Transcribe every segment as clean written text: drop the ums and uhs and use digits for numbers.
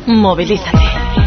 Movilízate.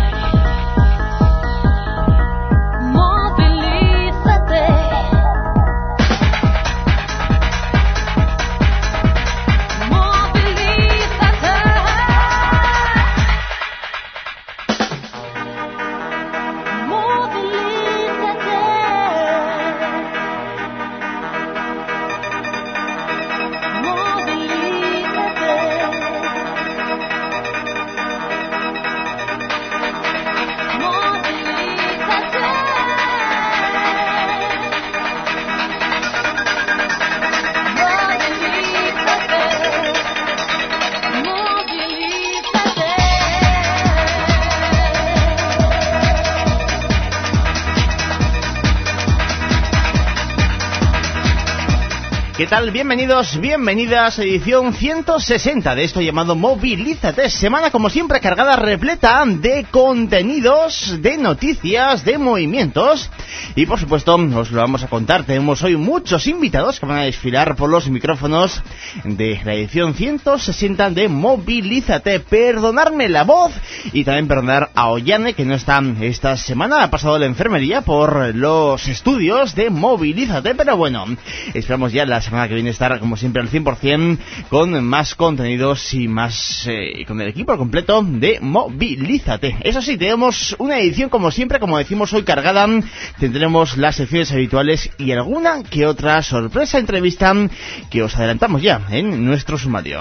¿Qué tal? Bienvenidos, bienvenidas a edición 160 de esto llamado Movilízate. Semana como siempre cargada, repleta de contenidos, de noticias, de movimientos. Y por supuesto os lo vamos a contar. Tenemos hoy muchos invitados que van a desfilar por los micrófonos de la edición 160 de Movilízate. Perdonadme la voz y también perdonar a Ollane, que no está esta semana. Ha pasado la enfermería por los estudios de Movilízate. Pero bueno, esperamos ya la semana que viene estar como siempre al 100% con más contenidos y más con el equipo completo de Movilízate. Eso sí, tenemos una edición como siempre, como decimos hoy, cargada. Tendremos las secciones habituales y alguna que otra sorpresa entrevista que os adelantamos ya en nuestro sumario.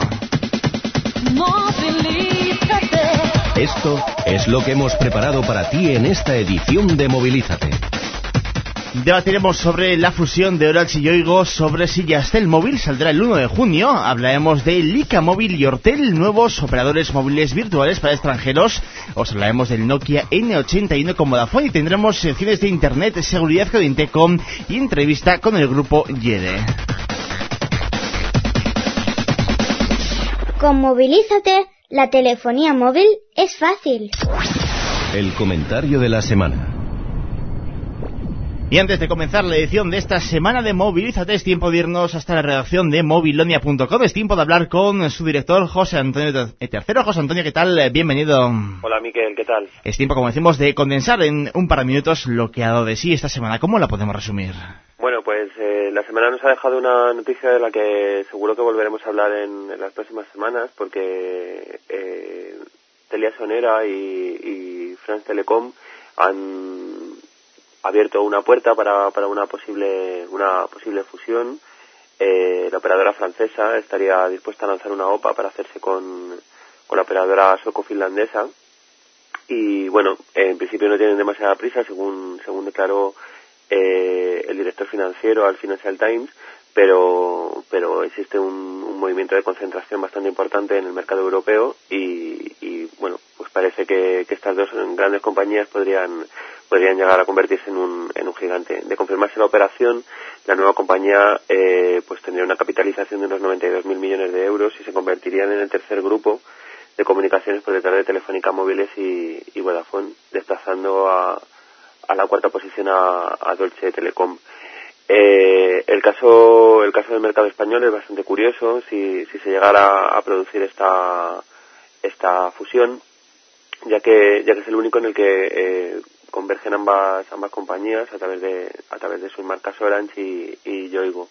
Esto es lo que hemos preparado para ti en esta edición de Movilízate. Debatiremos sobre la fusión de Orange y Yoigo, sobre si Yastel Móvil saldrá el 1 de junio. Hablaremos de Lyca Móvil y Ortel, nuevos operadores móviles virtuales para extranjeros. Os hablaremos del Nokia N81 con Vodafone y tendremos secciones de internet, seguridad con Intecom y entrevista con el grupo YEDE. Con Movilízate, la telefonía móvil es fácil. El comentario de la semana. Y antes de comenzar la edición de esta semana de Movilízate, es tiempo de irnos hasta la redacción de movilonia.com. Es tiempo de hablar con su director, José Antonio Tercero. José Antonio, ¿qué tal? Bienvenido. Hola, Miquel, ¿qué tal? Es tiempo, como decimos, de condensar en un par de minutos lo que ha dado de sí esta semana. ¿Cómo la podemos resumir? Bueno, pues la semana nos ha dejado una noticia de la que seguro que volveremos a hablar en las próximas semanas, porque Telia Sonera y France Telecom han abierto una puerta para una posible fusión. La operadora francesa estaría dispuesta a lanzar una OPA para hacerse con la operadora sueco-finlandesa y bueno, en principio no tienen demasiada prisa según declaró el director financiero al Financial Times, pero existe un movimiento de concentración bastante importante en el mercado europeo y bueno, pues parece que estas dos grandes compañías podrían llegar a convertirse en un gigante. De confirmarse la operación, la nueva compañía pues tendría una capitalización de unos 92.000 millones de euros y se convertirían en el tercer grupo de comunicaciones por detrás de Telefónica Móviles y Vodafone, desplazando a la cuarta posición a Deutsche Telekom. El caso del mercado español es bastante curioso. Si se llegara a producir esta fusión, ya que es el único en el que convergen ambas compañías a través de sus marcas Orange y Yoigo.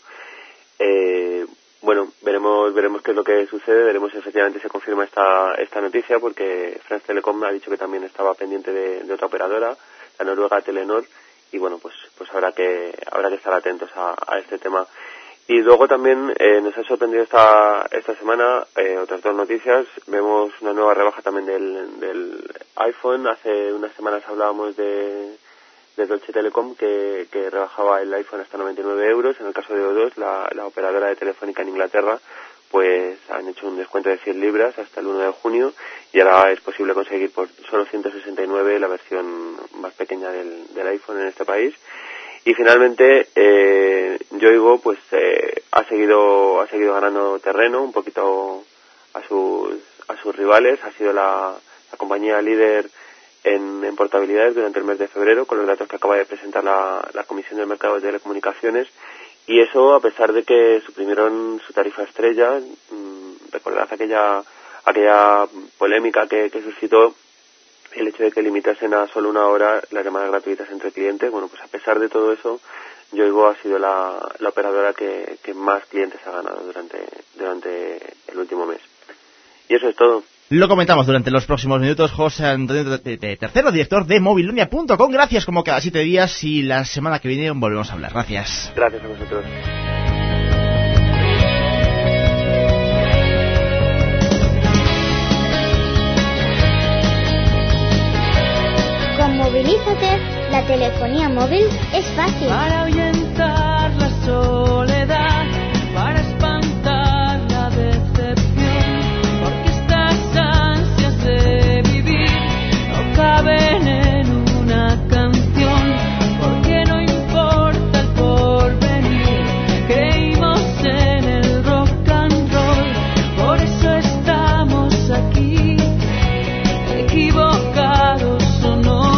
Bueno, veremos qué es lo que sucede, veremos si efectivamente se confirma esta noticia, porque France Telecom ha dicho que también estaba pendiente de otra operadora, la noruega Telenor, y bueno, pues habrá que estar atentos a este tema. Y luego también nos ha sorprendido esta semana otras dos noticias. Vemos una nueva rebaja también del iPhone. Hace unas semanas hablábamos de Deutsche Telekom que rebajaba el iPhone hasta 99 euros. En el caso de O2, la operadora de Telefónica en Inglaterra, pues han hecho un descuento de 100 libras hasta el 1 de junio y ahora es posible conseguir por solo 169 la versión más pequeña del iPhone en este país. Y finalmente Yoigo pues ha seguido ganando terreno un poquito a sus rivales. Ha sido la compañía líder en portabilidades durante el mes de febrero, con los datos que acaba de presentar la Comisión del Mercado de Telecomunicaciones, y eso a pesar de que suprimieron su tarifa estrella. Recordad aquella polémica que suscitó el hecho de que limitasen a solo 1 hora las llamadas gratuitas entre clientes. Bueno, pues a pesar de todo eso, Yoigo ha sido la operadora que más clientes ha ganado durante el último mes. Y eso es todo. Lo comentamos durante los próximos minutos. José Antonio Tercero, director de Movilonia.com. Gracias como cada 7 días y la semana que viene volvemos a hablar. Gracias. Gracias a vosotros. Con Movilízate, la telefonía móvil es fácil. Para ahuyentar la soledad, para espantar la decepción, porque estas ansias de vivir no caben en una canción, porque no importa el porvenir, creímos en el rock and roll, por eso estamos aquí, equivocados o no.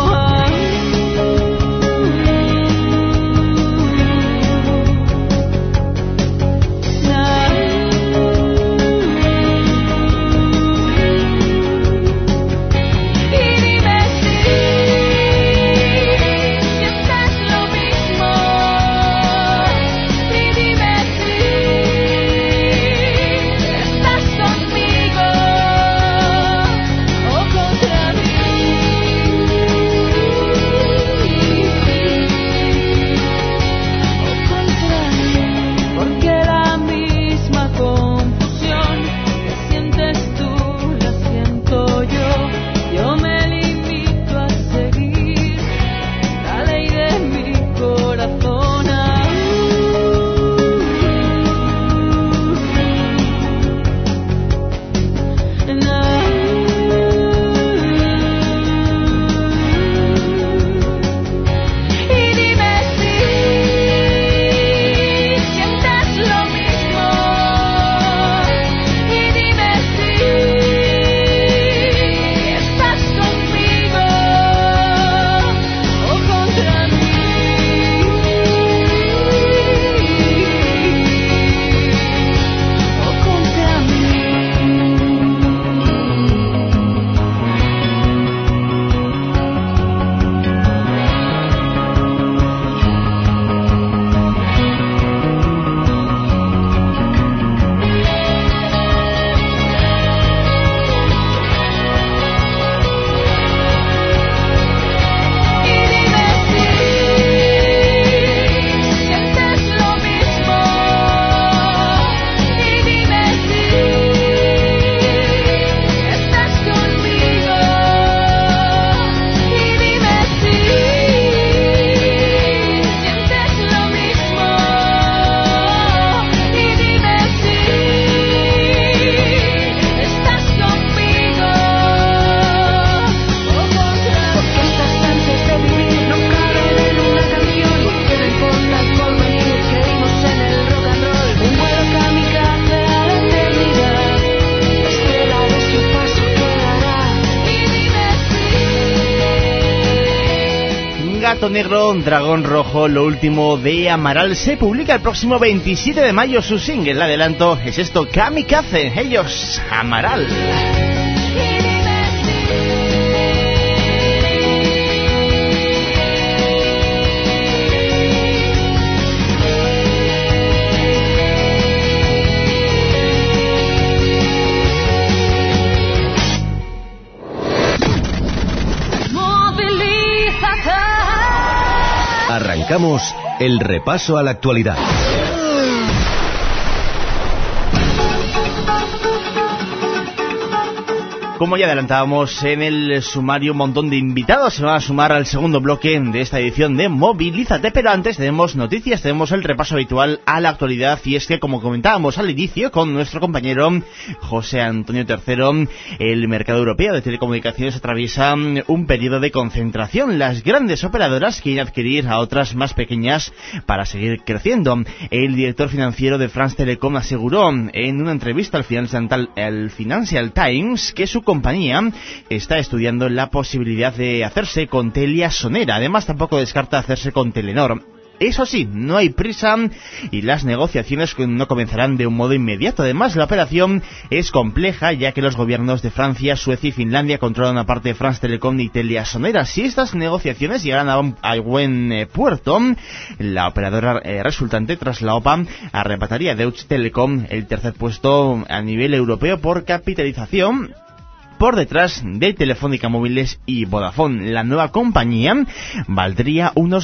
Gato Negro, Dragón Rojo, lo último de Amaral. Se publica el próximo 27 de mayo su single. El adelanto es esto, Kamikaze. Ellos, Amaral. Arrancamos el repaso a la actualidad. Como ya adelantábamos en el sumario, un montón de invitados se van a sumar al segundo bloque de esta edición de Movilízate, pero antes tenemos noticias, tenemos el repaso habitual a la actualidad, y es que, como comentábamos al inicio con nuestro compañero José Antonio Tercero, el mercado europeo de telecomunicaciones atraviesa un periodo de concentración. Las grandes operadoras quieren adquirir a otras más pequeñas para seguir creciendo. El director financiero de France Telecom aseguró en una entrevista al Financial Times que su compañía está estudiando la posibilidad de hacerse con TeliaSonera. Además, tampoco descarta hacerse con Telenor. Eso sí, no hay prisa y las negociaciones no comenzarán de un modo inmediato. Además, la operación es compleja, ya que los gobiernos de Francia, Suecia y Finlandia controlan una parte de France Telecom y TeliaSonera. Si estas negociaciones llegaran a buen puerto, la operadora resultante tras la OPA arrebataría a Deutsche Telekom el tercer puesto a nivel europeo por capitalización, por detrás de Telefónica Móviles y Vodafone. La nueva compañía valdría unos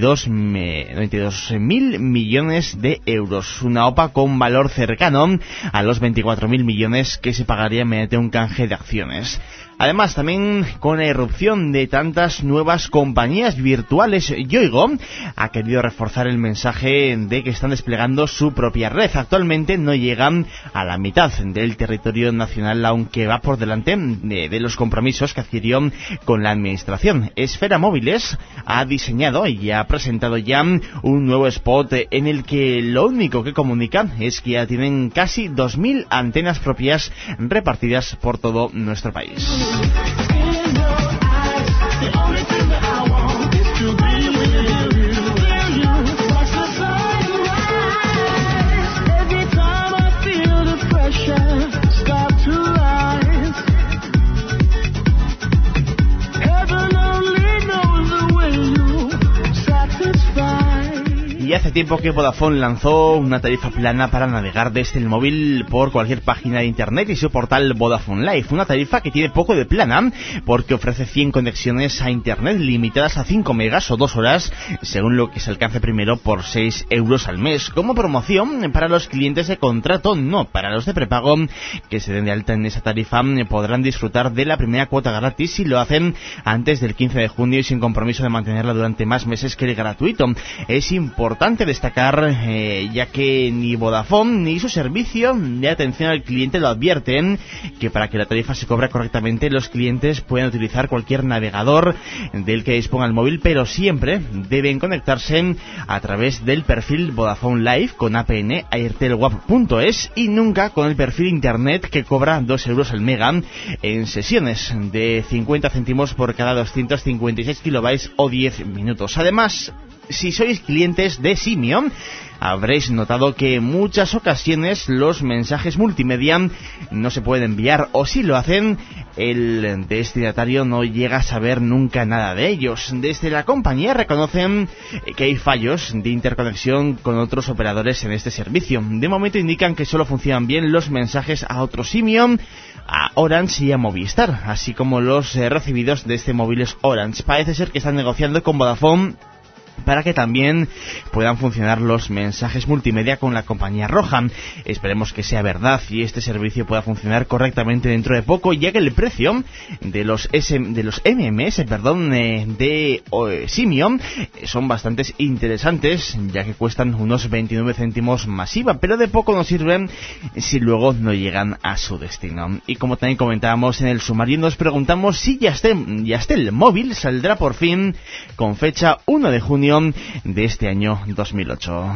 92.000 millones de euros, una OPA con valor cercano a los 24.000 millones que se pagaría mediante un canje de acciones. Además, también con la irrupción de tantas nuevas compañías virtuales, Yoigo ha querido reforzar el mensaje de que están desplegando su propia red. Actualmente no llegan a la mitad del territorio nacional, aunque va por delante de los compromisos que adquirió con la administración. Esfera Móviles ha diseñado y ha presentado ya un nuevo spot en el que lo único que comunican es que ya tienen casi 2.000 antenas propias repartidas por todo nuestro país. Y hace tiempo que Vodafone lanzó una tarifa plana para navegar desde el móvil por cualquier página de internet y su portal Vodafone Live. Una tarifa que tiene poco de plana porque ofrece 100 conexiones a internet limitadas a 5 megas o 2 horas, según lo que se alcance primero, por 6 euros al mes. Como promoción para los clientes de contrato, no para los de prepago, que se den de alta en esa tarifa, podrán disfrutar de la primera cuota gratis si lo hacen antes del 15 de junio y sin compromiso de mantenerla durante más meses que el gratuito. Es importante destacar, ya que ni Vodafone ni su servicio de atención al cliente lo advierten, que para que la tarifa se cobre correctamente los clientes pueden utilizar cualquier navegador del que disponga el móvil, pero siempre deben conectarse a través del perfil Vodafone Live con APN airtelwap.es y nunca con el perfil internet que cobra 2 euros al mega en sesiones de 50 céntimos por cada 256 kilobytes o 10 minutos. Además, si sois clientes de Simio, habréis notado que en muchas ocasiones los mensajes multimedia no se pueden enviar, o si lo hacen, el destinatario no llega a saber nunca nada de ellos. Desde la compañía reconocen que hay fallos de interconexión con otros operadores en este servicio. De momento indican que solo funcionan bien los mensajes a otro Simio, a Orange y a Movistar, así como los recibidos desde móviles Orange. Parece ser que están negociando con Vodafone para que también puedan funcionar los mensajes multimedia con la compañía roja. Esperemos que sea verdad y este servicio pueda funcionar correctamente dentro de poco, ya que el precio de los MMS de Simio son bastante interesantes, ya que cuestan unos 29 céntimos más IVA, pero de poco nos sirven si luego no llegan a su destino. Y como también comentábamos en el sumario, nos preguntamos si Yastel Móvil saldrá por fin con fecha 1 de junio de este año 2008.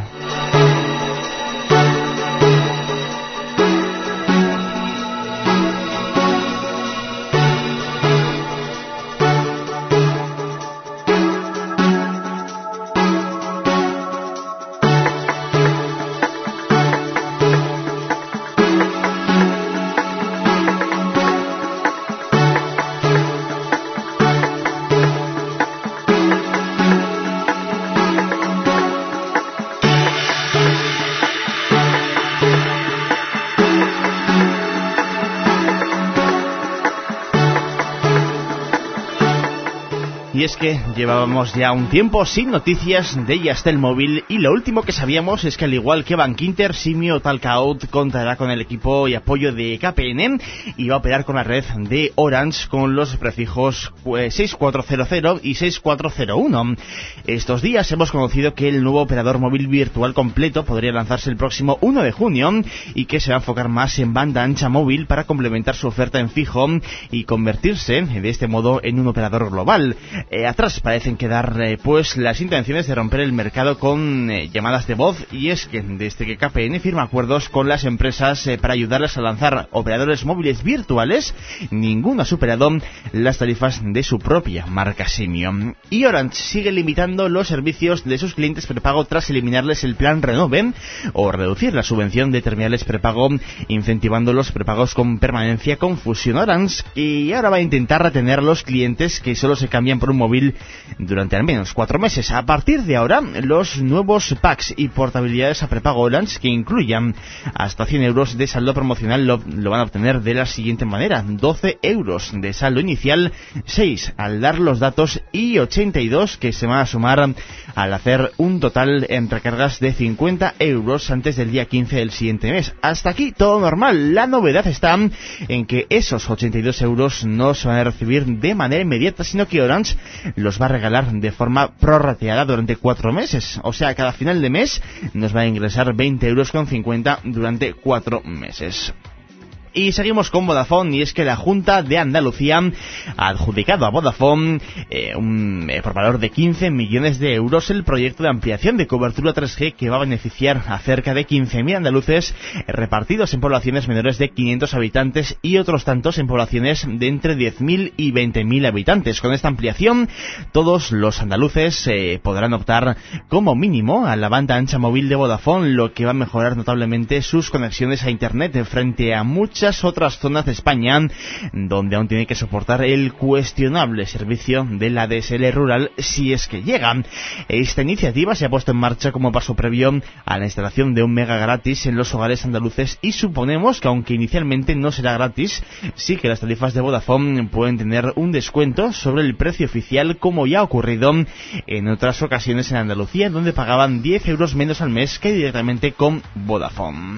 Y es que llevábamos ya un tiempo sin noticias de Yastel Móvil y lo último que sabíamos es que al igual que Bankinter, Simio Talkout contará con el equipo y apoyo de KPN y va a operar con la red de Orange con los prefijos 6400 y 6401. Estos días hemos conocido que el nuevo operador móvil virtual completo podría lanzarse el próximo 1 de junio y que se va a enfocar más en banda ancha móvil para complementar su oferta en fijo y convertirse de este modo en un operador global. atrás parecen quedar pues las intenciones de romper el mercado con llamadas de voz, y es que desde que KPN firma acuerdos con las empresas para ayudarles a lanzar operadores móviles virtuales, ninguno ha superado las tarifas de su propia marca Simio. Y Orange sigue limitando los servicios de sus clientes prepago tras eliminarles el plan Renove o reducir la subvención de terminales prepago, incentivando los prepagos con permanencia con Fusión Orange, y ahora va a intentar retener a los clientes que solo se cambian por un móvil durante al menos 4 meses. A partir de ahora, los nuevos packs y portabilidades a prepago Orange que incluyan hasta 100 euros de saldo promocional lo van a obtener de la siguiente manera: 12 euros de saldo inicial, 6 al dar los datos y 82 que se van a sumar al hacer un total en recargas de 50 euros antes del día 15 del siguiente mes. Hasta aquí todo normal. La novedad está en que esos 82 euros no se van a recibir de manera inmediata, sino que Orange los va a regalar de forma prorrateada durante 4 meses. O sea, cada final de mes nos va a ingresar 20,50 euros durante 4 meses. Y seguimos con Vodafone, y es que la Junta de Andalucía ha adjudicado a Vodafone por valor de 15 millones de euros el proyecto de ampliación de cobertura 3G que va a beneficiar a cerca de 15.000 andaluces repartidos en poblaciones menores de 500 habitantes y otros tantos en poblaciones de entre 10.000 y 20.000 habitantes. Con esta ampliación, todos los andaluces podrán optar como mínimo a la banda ancha móvil de Vodafone, lo que va a mejorar notablemente sus conexiones a Internet frente a muchas otras zonas de España donde aún tiene que soportar el cuestionable servicio de la DSL rural si es que llega. Esta iniciativa se ha puesto en marcha como paso previo a la instalación de 1 mega gratis en los hogares andaluces, y suponemos que aunque inicialmente no será gratis, sí que las tarifas de Vodafone pueden tener un descuento sobre el precio oficial, como ya ha ocurrido en otras ocasiones en Andalucía, donde pagaban 10 euros menos al mes que directamente con Vodafone.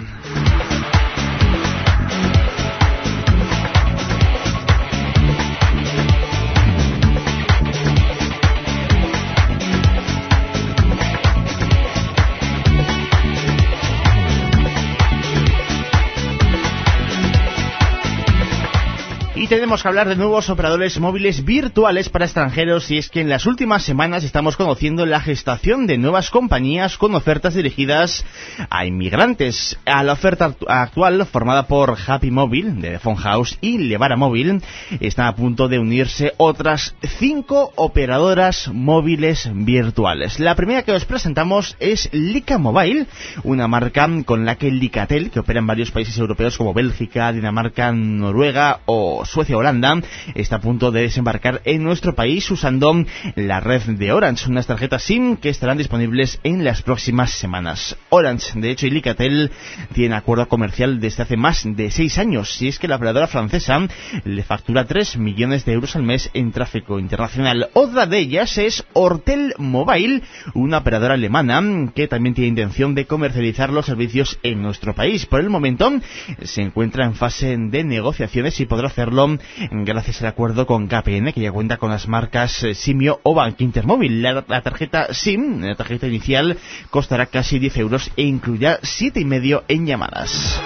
Y tenemos que hablar de nuevos operadores móviles virtuales para extranjeros, y es que en las últimas semanas estamos conociendo la gestación de nuevas compañías con ofertas dirigidas a inmigrantes. A la oferta actual, formada por Happy Móvil, de Phone House, y Levara Móvil, están a punto de unirse otras 5 operadoras móviles virtuales. La primera que os presentamos es Lyca Mobile, una marca con la que Lycatel, que opera en varios países europeos como Bélgica, Dinamarca, Noruega o Suecia, Holanda, está a punto de desembarcar en nuestro país usando la red de Orange, unas tarjetas SIM que estarán disponibles en las próximas semanas. Orange, de hecho, y Lycatel tienen acuerdo comercial desde hace más de 6 años, si es que la operadora francesa le factura 3 millones de euros al mes en tráfico internacional. Otra de ellas es Ortel Mobile, una operadora alemana que también tiene intención de comercializar los servicios en nuestro país. Por el momento se encuentra en fase de negociaciones y podrá hacerlo gracias al acuerdo con KPN, que ya cuenta con las marcas Simio o Bankinter Móvil. La tarjeta SIM, la tarjeta inicial, costará casi 10 euros e incluirá 7,5 en llamadas.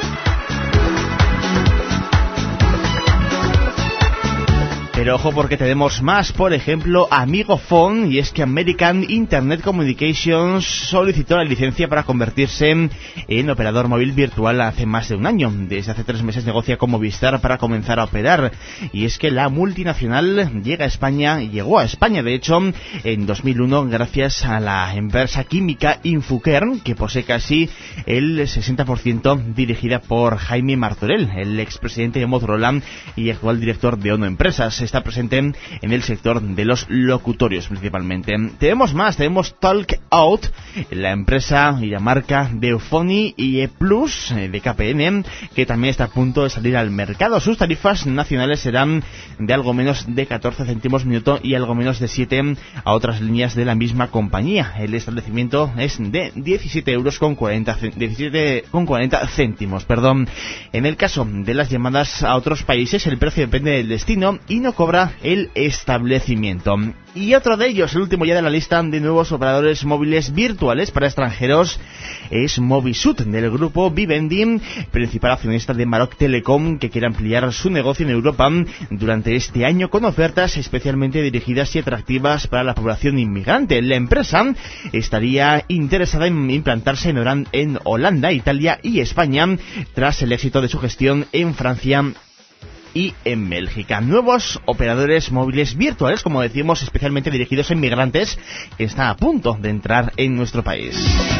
Pero ojo, porque tenemos más. Por ejemplo, Amigo Phone, y es que American Internet Communications solicitó la licencia para convertirse en operador móvil virtual hace más de un año. Desde hace 3 meses negocia con Movistar para comenzar a operar, y es que la multinacional llegó a España de hecho en 2001 gracias a la empresa química Infukern, que posee casi el 60%, dirigida por Jaime Martorell, el expresidente de Motorola y actual director de ONO Empresas. Está presente en el sector de los locutorios principalmente. Tenemos más, tenemos Talk Out, la empresa y la marca de Euphony y E+ de KPN, que también está a punto de salir al mercado. Sus tarifas nacionales serán de algo menos de 14 céntimos minuto y algo menos de 7 a otras líneas de la misma compañía. El establecimiento es de 17,40 céntimos. En el caso de las llamadas a otros países, el precio depende del destino y no cobra el establecimiento. Y otro de ellos, el último ya de la lista de nuevos operadores móviles virtuales para extranjeros, es Movisud, del grupo Vivendi, principal accionista de Maroc Telecom, que quiere ampliar su negocio en Europa durante este año con ofertas especialmente dirigidas y atractivas para la población inmigrante. La empresa estaría interesada en implantarse en Holanda, Italia y España tras el éxito de su gestión en Francia y en Bélgica. Nuevos operadores móviles virtuales, como decimos, especialmente dirigidos a inmigrantes, que están a punto de entrar en nuestro país.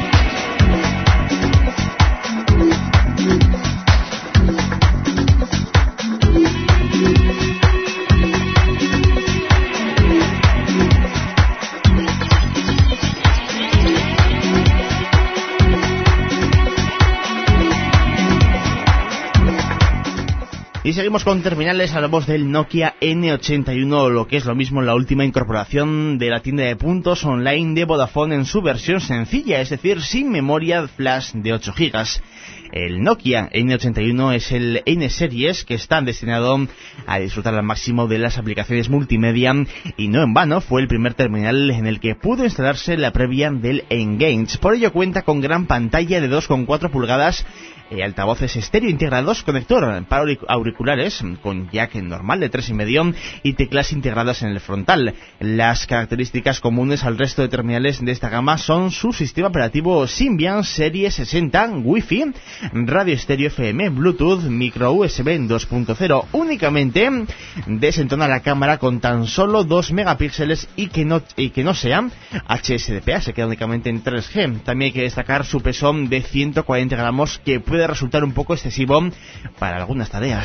Y seguimos con terminales. Hablamos del Nokia N81, lo que es lo mismo la última incorporación de la tienda de puntos online de Vodafone en su versión sencilla, es decir, sin memoria flash de 8 GB. El Nokia N81 es el N-Series que está destinado a disfrutar al máximo de las aplicaciones multimedia, y no en vano fue el primer terminal en el que pudo instalarse la previa del Engage. Por ello cuenta con gran pantalla de 2,4 pulgadas, altavoces estéreo integrados, conector para auriculares con jack normal de 3,5 y teclas integradas en el frontal. Las características comunes al resto de terminales de esta gama son su sistema operativo Symbian Serie 60, Wi-Fi, radio estéreo FM, Bluetooth, micro USB 2.0. Únicamente desentona la cámara con tan solo 2 megapíxeles y que no sea HSDPA, se queda únicamente en 3G. También hay que destacar su peso de 140 gramos, que puede resultar un poco excesivo para algunas tareas.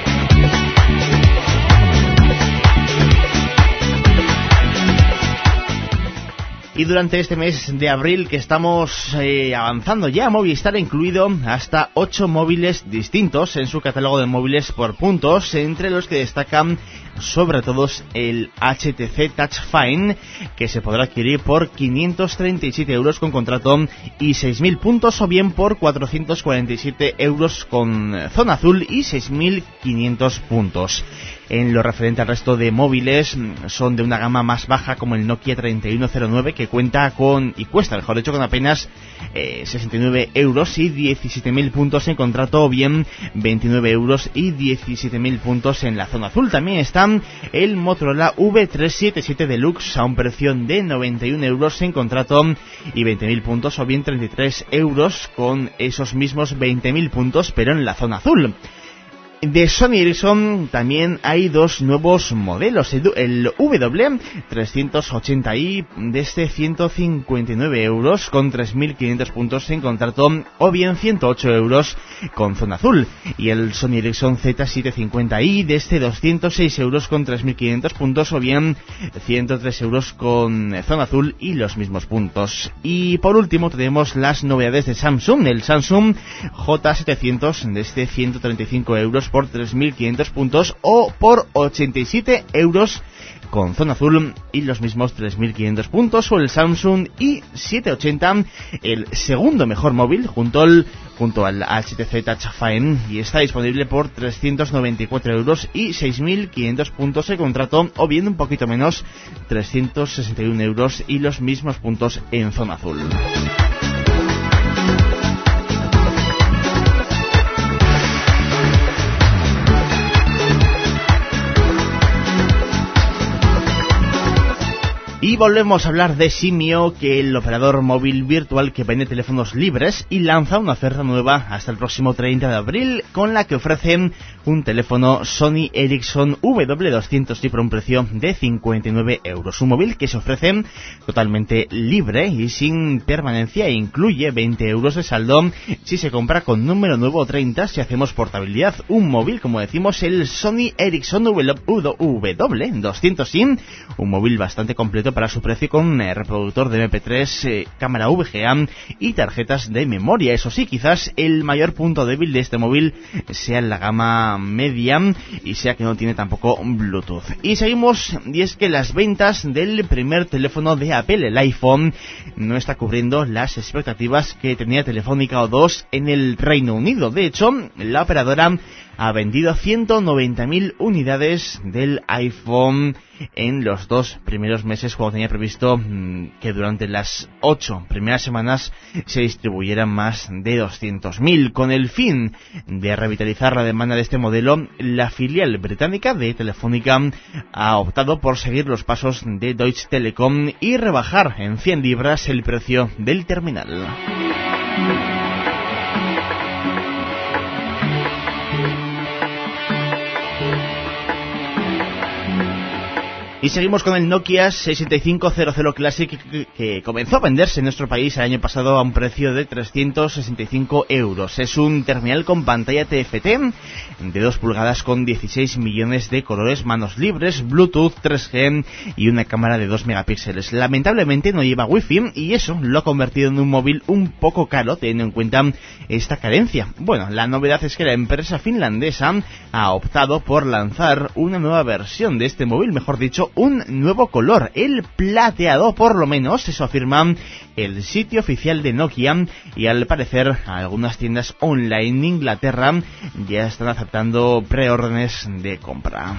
Y durante este mes de abril que estamos avanzando ya, Movistar ha incluido hasta 8 móviles distintos en su catálogo de móviles por puntos, entre los que destacan sobre todo el HTC Touch Fine, que se podrá adquirir por 537 euros con contrato y 6.000 puntos, o bien por 447 euros con zona azul y 6.500 puntos. En lo referente al resto de móviles, son de una gama más baja, como el Nokia 3109, que cuenta con, y cuesta, mejor dicho, con apenas 69 euros y 17.000 puntos en contrato, o bien 29 euros y 17.000 puntos en la zona azul. También está el Motorola V377 Deluxe a un precio de 91 euros en contrato y 20.000 puntos, o bien 33 euros con esos mismos 20.000 puntos, pero en la zona azul. De Sony Ericsson también hay 2 nuevos modelos, el W380i desde 159 euros con 3.500 puntos en contrato, o bien 108 euros con zona azul, y el Sony Ericsson Z750i desde 206 euros con 3.500 puntos, o bien 103 euros con zona azul y los mismos puntos. Y por último tenemos las novedades de Samsung, el Samsung J700 desde 135 euros por 3.500 puntos, o por 87 euros con zona azul y los mismos 3.500 puntos, o el Samsung i780, el segundo mejor móvil junto al HTC Touch Fine, y está disponible por 394 euros y 6.500 puntos de contrato, o bien un poquito menos, 361 euros y los mismos puntos en zona azul. Y volvemos a hablar de Simio, que el operador móvil virtual que vende teléfonos libres y lanza una oferta nueva hasta el próximo 30 de abril, con la que ofrecen un teléfono Sony Ericsson W200 por un precio de 59 euros. Un móvil que se ofrece totalmente libre y sin permanencia, e incluye 20 euros de saldo si se compra con número nuevo, 30 si hacemos portabilidad. Un móvil, como decimos, el Sony Ericsson W200, un móvil bastante completo completo para su precio con reproductor de MP3, cámara VGA y tarjetas de memoria. Eso sí, quizás el mayor punto débil de este móvil sea la gama media y sea que no tiene tampoco Bluetooth. Y seguimos, y es que las ventas del primer teléfono de Apple, el iPhone, no está cubriendo las expectativas que tenía Telefónica O2 en el Reino Unido. De hecho, la operadora ha vendido 190.000 unidades del iPhone en los 2 primeros meses, cuando tenía previsto que durante las 8 primeras semanas se distribuyeran más de 200.000. Con el fin de revitalizar la demanda de este modelo, la filial británica de Telefónica ha optado por seguir los pasos de Deutsche Telekom y rebajar en 100 libras el precio del terminal. Y seguimos con el Nokia 6500 Classic, que comenzó a venderse en nuestro país el año pasado a un precio de 365 euros. Es un terminal con pantalla TFT de 2 pulgadas con 16 millones de colores, manos libres, Bluetooth 3G y una cámara de 2 megapíxeles. Lamentablemente no lleva Wi-Fi y eso lo ha convertido en un móvil un poco caro, teniendo en cuenta esta carencia. Bueno, la novedad es que la empresa finlandesa ha optado por lanzar una nueva versión de este móvil, mejor dicho, un nuevo color, el plateado, por lo menos, eso afirma el sitio oficial de Nokia, y al parecer algunas tiendas online en Inglaterra ya están aceptando preórdenes de compra.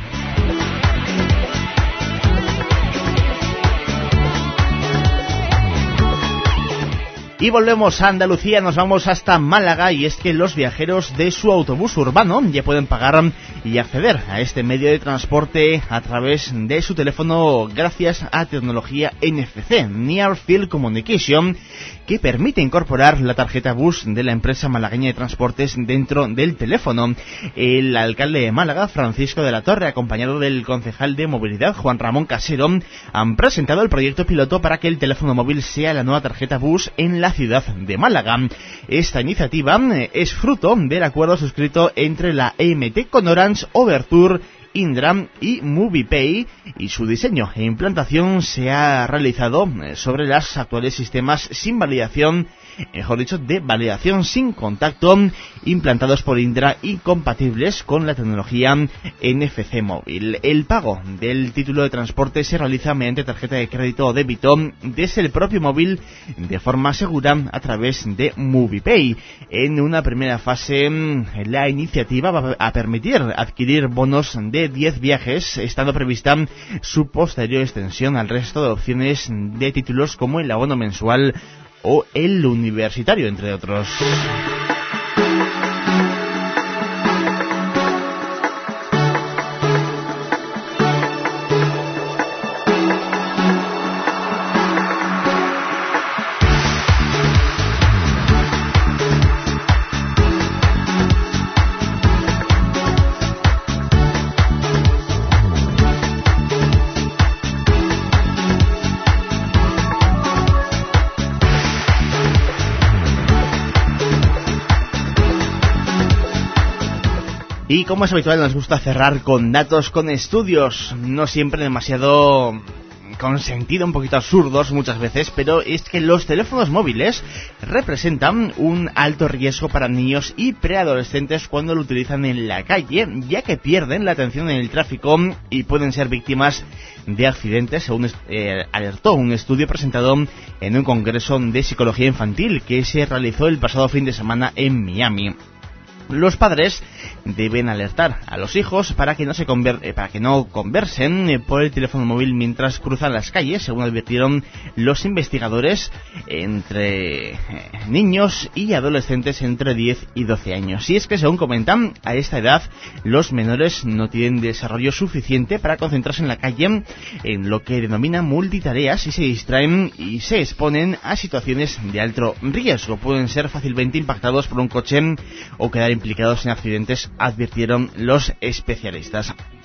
Y volvemos a Andalucía, nos vamos hasta Málaga, y es que los viajeros de su autobús urbano ya pueden pagar y acceder a este medio de transporte a través de su teléfono gracias a tecnología NFC, Near Field Communication, que permite incorporar la tarjeta bus de la empresa malagueña de transportes dentro del teléfono. El alcalde de Málaga, Francisco de la Torre, acompañado del concejal de movilidad, Juan Ramón Casero, han presentado el proyecto piloto para que el teléfono móvil sea la nueva tarjeta bus en la ciudad de Málaga. Esta iniciativa es fruto del acuerdo suscrito entre la EMT con Orange, Overture, Indra y MoviePay, y su diseño e implantación se ha realizado sobre los actuales sistemas sin validación, mejor dicho, de validación sin contacto, implantados por Indra y compatibles con la tecnología NFC móvil. El pago del título de transporte se realiza mediante tarjeta de crédito o débito desde el propio móvil de forma segura a través de MoviePay. En una primera fase, la iniciativa va a permitir adquirir bonos de 10 viajes, estando prevista su posterior extensión al resto de opciones de títulos como el abono mensual o el universitario, entre otros. Y como es habitual, nos gusta cerrar con datos, con estudios, no siempre demasiado con sentido, un poquito absurdos muchas veces, pero es que los teléfonos móviles representan un alto riesgo para niños y preadolescentes cuando lo utilizan en la calle, ya que pierden la atención en el tráfico y pueden ser víctimas de accidentes, según alertó un estudio presentado en un congreso de psicología infantil que se realizó el pasado fin de semana en Miami. Los padres deben alertar a los hijos para que no conversen por el teléfono móvil mientras cruzan las calles, según advirtieron los investigadores, entre niños y adolescentes entre 10 y 12 años. Y es que, según comentan, a esta edad los menores no tienen desarrollo suficiente para concentrarse en la calle, en lo que denominan multitareas, y se distraen y se exponen a situaciones de alto riesgo. Pueden ser fácilmente impactados por un coche o quedar implicados en accidentes, advirtieron los especialistas.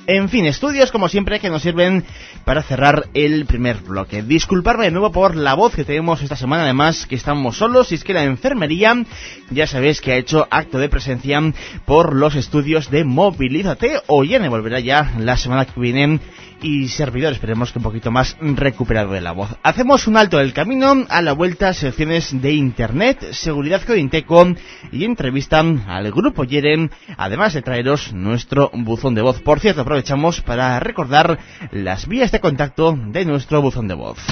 En fin, estudios como siempre que nos sirven para cerrar el primer bloque. Disculparme de nuevo por la voz que tenemos esta semana, además que estamos solos, y es que la enfermería, ya sabéis que ha hecho acto de presencia por los estudios de Movilízate. Ollane volverá ya la semana que viene y servidor, esperemos que un poquito más recuperado de la voz. Hacemos un alto del camino, a la vuelta secciones de internet, seguridad Codinteco y entrevista al grupo Yeren, además de traeros nuestro buzón de voz. Por cierto, aprovechamos para recordar las vías de contacto de nuestro buzón de voz.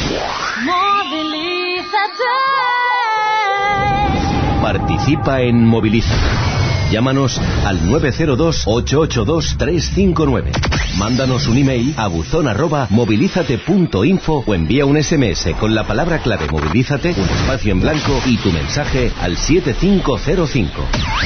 Participa en Movilízate. Llámanos al 902-882-359. Mándanos un email a buzón@movilizate.info o envía un SMS con la palabra clave Movilízate, un espacio en blanco y tu mensaje al 7505.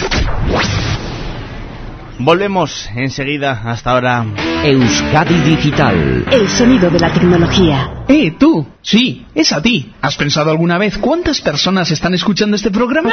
Volvemos enseguida, hasta ahora. Euskadi Digital. El sonido de la tecnología. Tú. Sí, es a ti. ¿Has pensado alguna vez cuántas personas están escuchando este programa?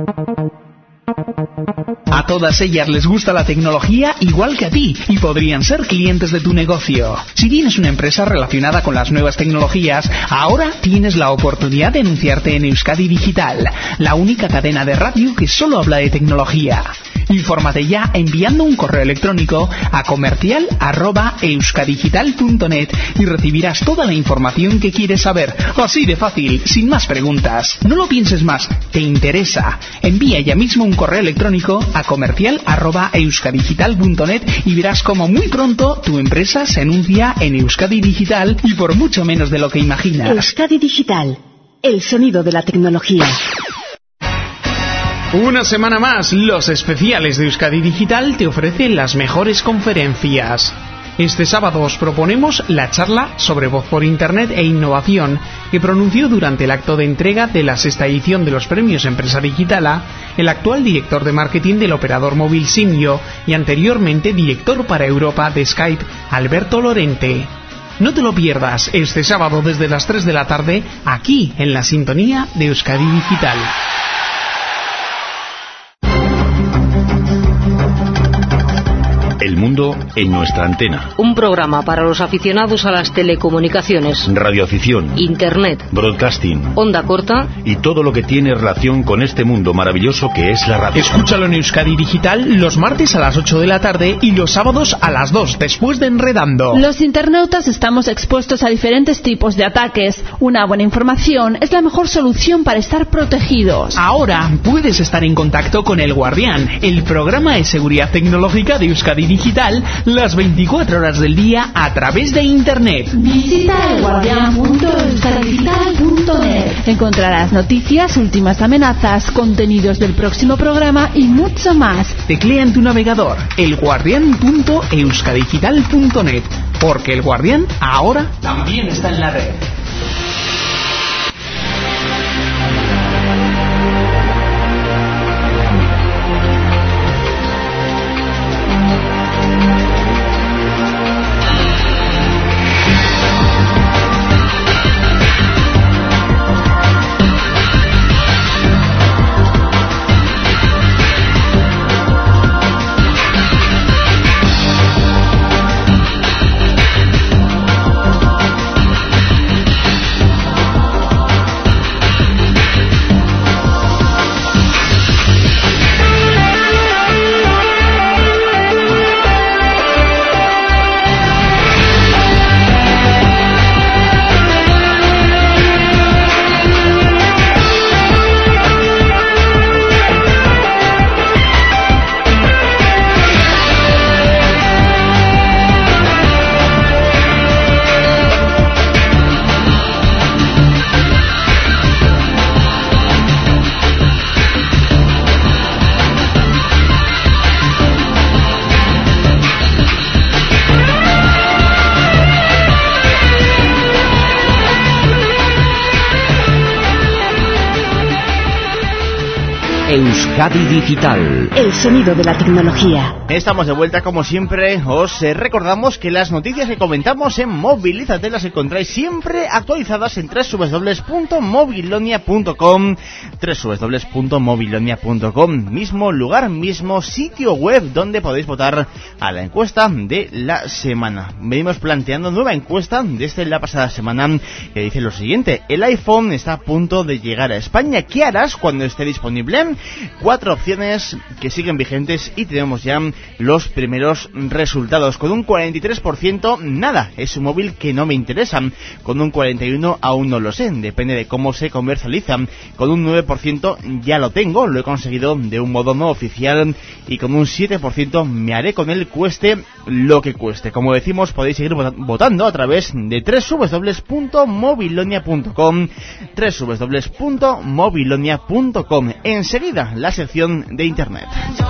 A todas ellas les gusta la tecnología igual que a ti y podrían ser clientes de tu negocio. Si tienes una empresa relacionada con las nuevas tecnologías, ahora tienes la oportunidad de anunciarte en Euskadi Digital, la única cadena de radio que solo habla de tecnología. Infórmate ya enviando un correo electrónico a comercial@euskadigital.net y recibirás toda la información que quieres saber. Así de fácil, sin más preguntas. No lo pienses más, ¿te interesa? Envía ya mismo un correo electrónico a comercial@euskadigital.net y verás como muy pronto tu empresa se anuncia en Euskadi Digital y por mucho menos de lo que imaginas. Euskadi Digital, el sonido de la tecnología. Una semana más, los especiales de Euskadi Digital te ofrecen las mejores conferencias. Este sábado os proponemos la charla sobre voz por Internet e innovación que pronunció durante el acto de entrega de la 6ª edición de los premios Empresa Digitala el actual director de marketing del operador móvil Simyo y anteriormente director para Europa de Skype, Alberto Lorente. No te lo pierdas este sábado desde las 3 de la tarde aquí en la sintonía de Euskadi Digital. El mundo en nuestra antena. Un programa para los aficionados a las telecomunicaciones, Radioafición, Internet, broadcasting, onda corta y todo lo que tiene relación con este mundo maravilloso que es la radio. Escúchalo en Euskadi Digital los martes a las 8 de la tarde y los sábados a las 2 después de Enredando. Los internautas estamos expuestos a diferentes tipos de ataques. Una buena información es la mejor solución para estar protegidos. Ahora puedes estar en contacto con El Guardián, el programa de seguridad tecnológica de Euskadi Digital, las 24 horas del día a través de Internet. Visita elguardian.euskadidigital.net. Encontrarás noticias, últimas amenazas, contenidos del próximo programa y mucho más. Teclea en tu navegador elguardian.euskadidigital.net, porque El Guardián ahora también está en la red. Euskadi Digital. El sonido de la tecnología. Estamos de vuelta como siempre. Os recordamos que las noticias que comentamos en Movilízate las encontráis siempre actualizadas en www.movilonia.com, www.movilonia.com, mismo lugar, mismo sitio web donde podéis votar a la encuesta de la semana. Venimos planteando nueva encuesta desde la pasada semana que dice lo siguiente: el iPhone está a punto de llegar a España. ¿Qué harás cuando esté disponible? 4 opciones que siguen vigentes y tenemos ya los primeros resultados. Con un 43%, nada, es un móvil que no me interesa. Con un 41%, aún no lo sé, depende de cómo se comercializa. Con un 9%, ya lo tengo, lo he conseguido de un modo no oficial. Y con un 7%, me haré con él cueste lo que cueste. Como decimos, podéis seguir votando a través de www.movilonia.com, www.movilonia.com. Enseguida, la sección de Internet.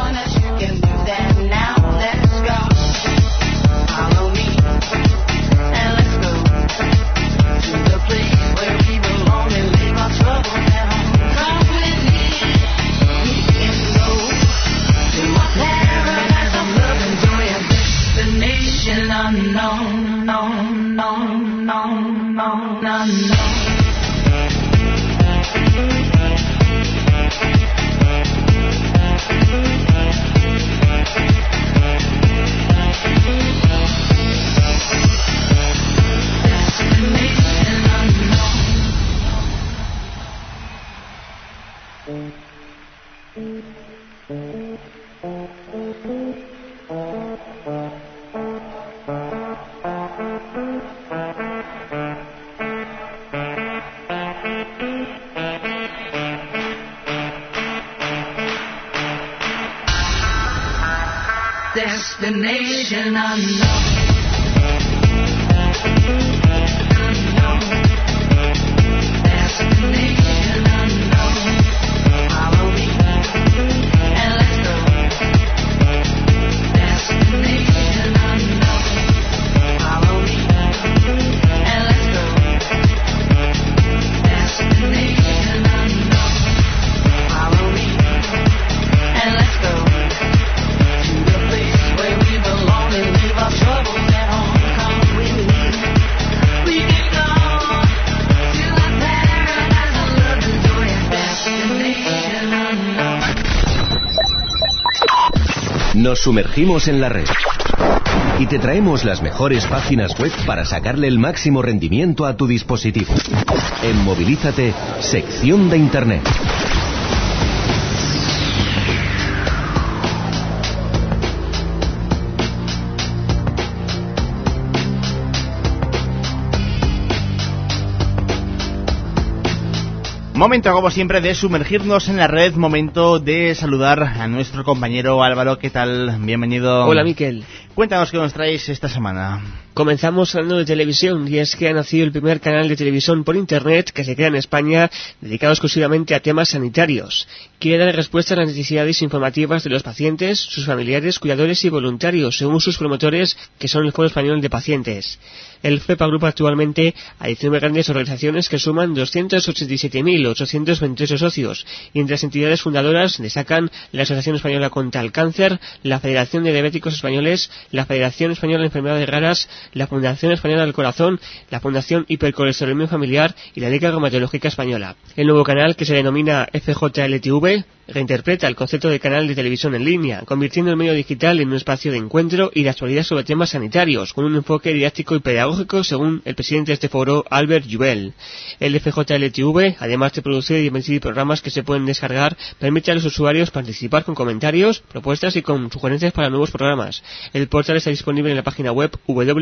Destination unknown. Nos sumergimos en la red y te traemos las mejores páginas web para sacarle el máximo rendimiento a tu dispositivo. En Movilízate, sección de Internet. Momento, como siempre, de sumergirnos en la red. Momento de saludar a nuestro compañero Álvaro. ¿Qué tal? Bienvenido. Hola, Miquel. Cuéntanos qué nos traéis esta semana. Comenzamos hablando de televisión, y es que ha nacido el primer canal de televisión por Internet que se crea en España, dedicado exclusivamente a temas sanitarios. Quiere dar respuesta a las necesidades informativas de los pacientes, sus familiares, cuidadores y voluntarios, según sus promotores, que son el Foro Español de Pacientes. El FEPA agrupa actualmente a 19 grandes organizaciones que suman 287.828 socios, y entre las entidades fundadoras destacan la Asociación Española contra el Cáncer, la Federación de Diabéticos Españoles, la Federación Española de Enfermedades Raras, la Fundación Española del Corazón, la Fundación Hipercolesterolemia Familiar y la Liga Reumatológica Española. El nuevo canal, que se denomina FJLTV, reinterpreta el concepto de canal de televisión en línea, convirtiendo el medio digital en un espacio de encuentro y de actualidad sobre temas sanitarios, con un enfoque didáctico y pedagógico, según el presidente de este foro, Albert Jubel. El FJLTV, además de producir y emitir programas que se pueden descargar, permite a los usuarios participar con comentarios, propuestas y con sugerencias para nuevos programas. El portal está disponible en la página web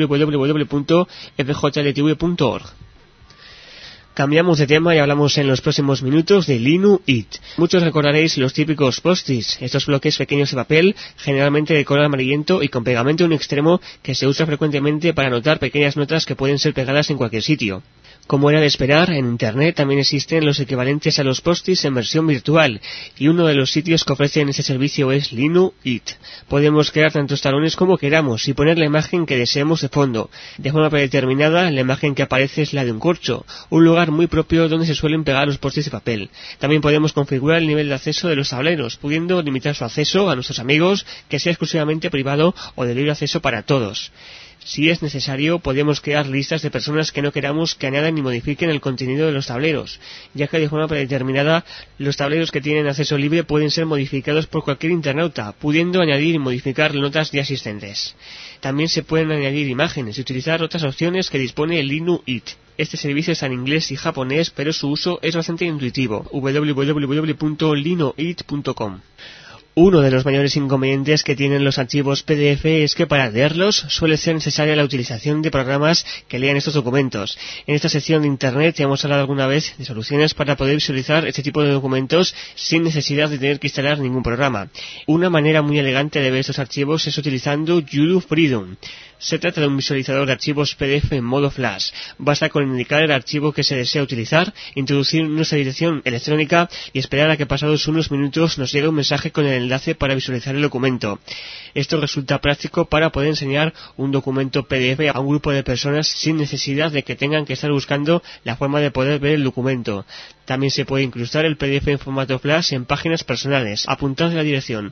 www.fjltv.org. Cambiamos de tema y hablamos en los próximos minutos de Linux It. Muchos recordaréis los típicos post-its, estos bloques pequeños de papel, generalmente de color amarillento y con pegamento en un extremo, que se usa frecuentemente para anotar pequeñas notas que pueden ser pegadas en cualquier sitio. Como era de esperar, en Internet también existen los equivalentes a los post-its en versión virtual, y uno de los sitios que ofrecen ese servicio es Linuit. Podemos crear tantos talones como queramos y poner la imagen que deseemos de fondo. De forma predeterminada, la imagen que aparece es la de un corcho, un lugar muy propio donde se suelen pegar los post-its de papel. También podemos configurar el nivel de acceso de los tableros, pudiendo limitar su acceso a nuestros amigos, que sea exclusivamente privado o de libre acceso para todos. Si es necesario, podemos crear listas de personas que no queramos que añadan ni modifiquen el contenido de los tableros, ya que de forma predeterminada los tableros que tienen acceso libre pueden ser modificados por cualquier internauta, pudiendo añadir y modificar notas ya existentes. También se pueden añadir imágenes y utilizar otras opciones que dispone el Linuit. Este servicio está en inglés y japonés, pero su uso es bastante intuitivo. www.linuit.com. Uno de los mayores inconvenientes que tienen los archivos PDF es que para leerlos suele ser necesaria la utilización de programas que lean estos documentos. En esta sección de Internet ya hemos hablado alguna vez de soluciones para poder visualizar este tipo de documentos sin necesidad de tener que instalar ningún programa. Una manera muy elegante de ver estos archivos es utilizando You Freedom. Se trata de un visualizador de archivos PDF en modo flash. Basta con indicar el archivo que se desea utilizar, introducir nuestra dirección electrónica y esperar a que pasados unos minutos nos llegue un mensaje con el enlace para visualizar el documento. Esto resulta práctico para poder enseñar un documento PDF a un grupo de personas sin necesidad de que tengan que estar buscando la forma de poder ver el documento. También se puede incrustar el PDF en formato flash en páginas personales. Apuntad la dirección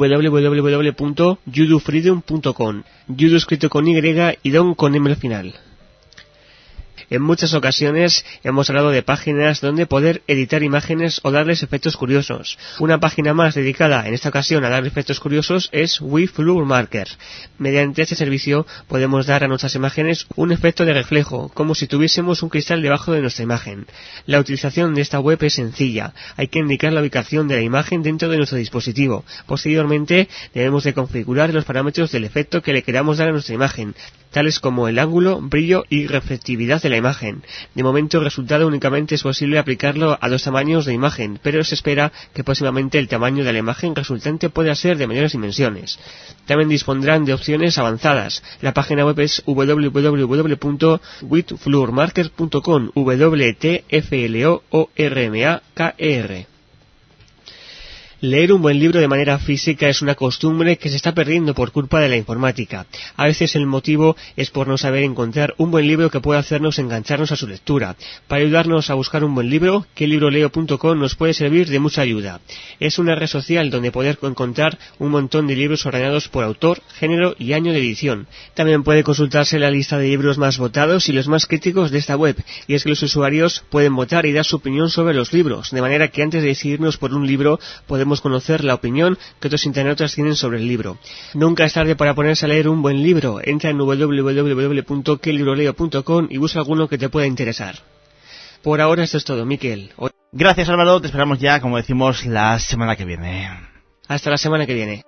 www.yudufreedom.com. Yudu escrito con Y y Don con M al final. En muchas ocasiones hemos hablado de páginas donde poder editar imágenes o darles efectos curiosos. Una página más dedicada en esta ocasión a dar efectos curiosos es WeFloorMarker. Mediante este servicio podemos dar a nuestras imágenes un efecto de reflejo, como si tuviésemos un cristal debajo de nuestra imagen. La utilización de esta web es sencilla. Hay que indicar la ubicación de la imagen dentro de nuestro dispositivo. Posteriormente debemos de configurar los parámetros del efecto que le queramos dar a nuestra imagen, tales como el ángulo, brillo y reflectividad de la imagen. De momento el resultado únicamente es posible aplicarlo a 2 tamaños de imagen, pero se espera que próximamente el tamaño de la imagen resultante pueda ser de mayores dimensiones. También dispondrán de opciones avanzadas. La página web es www.withfloormarker.com, WTFLOORMAKR. Leer un buen libro de manera física es una costumbre que se está perdiendo por culpa de la informática. A veces el motivo es por no saber encontrar un buen libro que pueda hacernos engancharnos a su lectura. Para ayudarnos a buscar un buen libro, quelibroleo.com nos puede servir de mucha ayuda. Es una red social donde poder encontrar un montón de libros ordenados por autor, género y año de edición. También puede consultarse la lista de libros más votados y los más críticos de esta web, y es que los usuarios pueden votar y dar su opinión sobre los libros, de manera que antes de decidirnos por un libro podemos conocer la opinión que otros internautas tienen sobre el libro. Nunca es tarde para ponerse a leer un buen libro. Entra en www.quelibroleo.com y busca alguno que te pueda interesar. Por ahora esto es todo, Miquel. Gracias, Álvaro. Te esperamos ya, como decimos, la semana que viene. Hasta la semana que viene.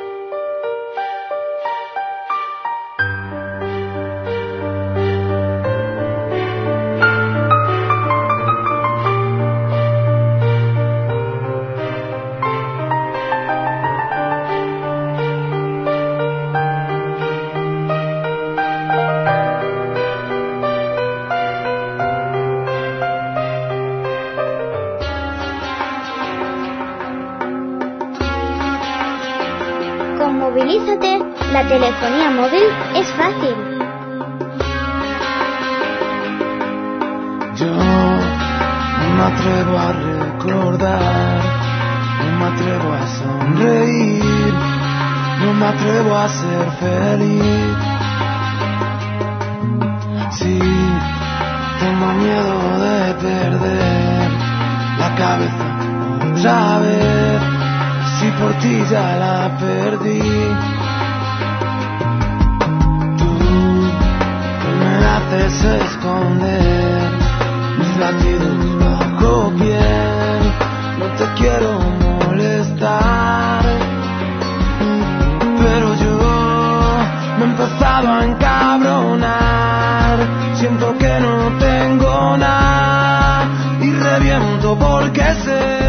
Movilízate, la telefonía móvil es fácil. Yo no me atrevo a recordar, no me atrevo a sonreír, no me atrevo a ser feliz. Sí, tengo miedo de perder la cabeza otra vez. Si por ti ya la perdí, tú me haces esconder mis latidos bajo piel. No te quiero molestar, pero yo me he empezado a encabronar. Siento que no tengo nada y reviento porque sé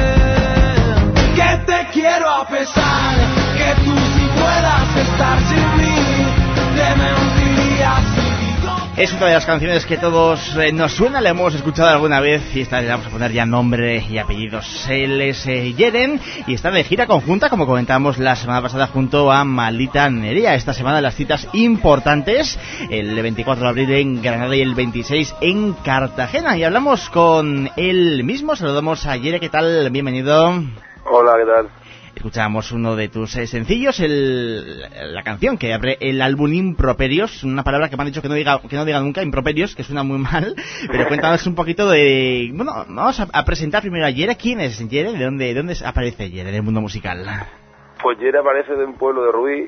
quiero a pesar que tú sí puedas estar sin mí. Te mentiría si digo Es una de las canciones que todos nos suena, la hemos escuchado alguna vez y esta le vamos a poner ya nombre y apellidos. Él es Yeren y está de gira conjunta, como comentábamos la semana pasada, junto a Maldita Nerea. Esta semana las citas importantes, el 24 de abril en Granada y el 26 en Cartagena. Y hablamos con él mismo, saludamos a Yere. ¿Qué tal? Bienvenido. Hola, ¿qué tal? Escuchábamos uno de tus sencillos, la canción que abre el álbum Improperios, una palabra que me han dicho que no diga nunca, Improperios, que suena muy mal, pero cuéntanos un poquito de... Bueno, vamos a presentar primero a Yere. ¿Quién es Yere? ¿De dónde aparece Yere en el mundo musical? Pues Yere aparece de un pueblo de Rubí,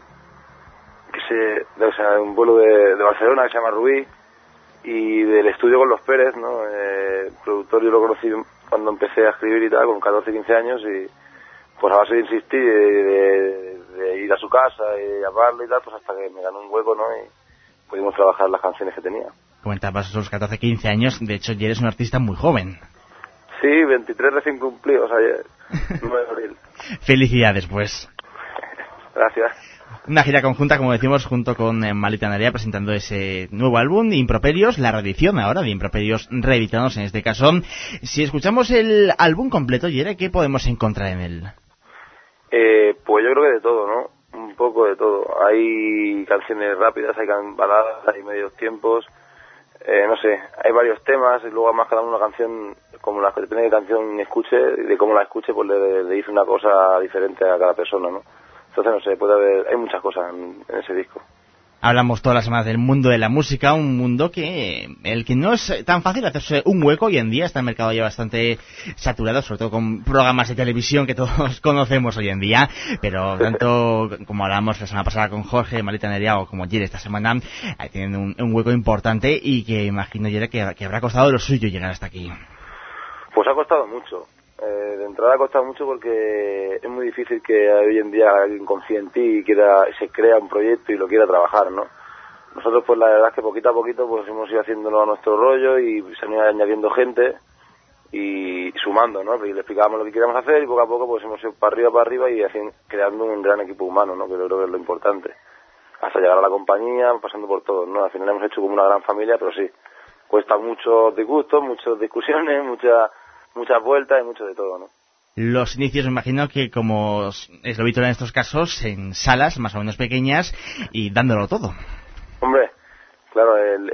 un pueblo de Barcelona que se llama Rubí, y del estudio con los Pérez, ¿no? El productor yo lo conocí cuando empecé a escribir y tal, con 14, 15 años, y pues a base de insistir, de ir a su casa y llamarle y tal, pues hasta que me ganó un hueco, ¿no? Y pudimos trabajar las canciones que tenía. Comentabas esos 14, 15 años, de hecho ya eres un artista muy joven. Sí, 23 recién cumplidos ayer, 9 de abril. Felicidades, pues. Gracias. Una gira conjunta, como decimos, junto con Maldita Nerea, presentando ese nuevo álbum, Improperios, la reedición ahora de Improperios reeditados en este caso. Si escuchamos el álbum completo, Yere, ¿qué podemos encontrar en él? Pues yo creo que de todo, ¿no? Un poco de todo. Hay canciones rápidas, hay baladas, hay medios tiempos, no sé, hay varios temas, y luego además cada una canción, como la que depende de qué canción escuche, y de cómo la escuche, pues le dice una cosa diferente a cada persona, ¿no? Entonces, no sé, puede haber, hay muchas cosas en ese disco. Hablamos todas las semanas del mundo de la música, un mundo el que no es tan fácil hacerse un hueco hoy en día. Está el mercado ya bastante saturado, sobre todo con programas de televisión que todos conocemos hoy en día, pero tanto como hablamos la semana pasada con Jorge, Maldita Nerea, o como Yere esta semana, tienen un hueco importante y que imagino, Yere, que habrá costado lo suyo llegar hasta aquí. Pues ha costado mucho. De entrada ha costado mucho porque es muy difícil que hoy en día alguien confíe en ti y se crea un proyecto y lo quiera trabajar, ¿no? Nosotros pues la verdad es que poquito a poquito pues hemos ido haciéndolo a nuestro rollo y se han ido añadiendo gente y sumando, ¿no? Y le explicábamos lo que queríamos hacer y poco a poco pues hemos ido para arriba y creando un gran equipo humano, ¿no? Que yo creo que es lo importante. Hasta llegar a la compañía, pasando por todo, ¿no? Al final hemos hecho como una gran familia, pero sí, cuesta muchos disgustos, muchas discusiones, muchas vueltas y mucho de todo, ¿no? Los inicios, me imagino que como es lo habitual en estos casos, en salas más o menos pequeñas y dándolo todo. Hombre, claro,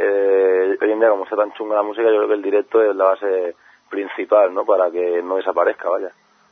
hoy en día como está tan chunga la música, yo creo que el directo es la base principal, ¿no? Para que no desaparezca, vaya.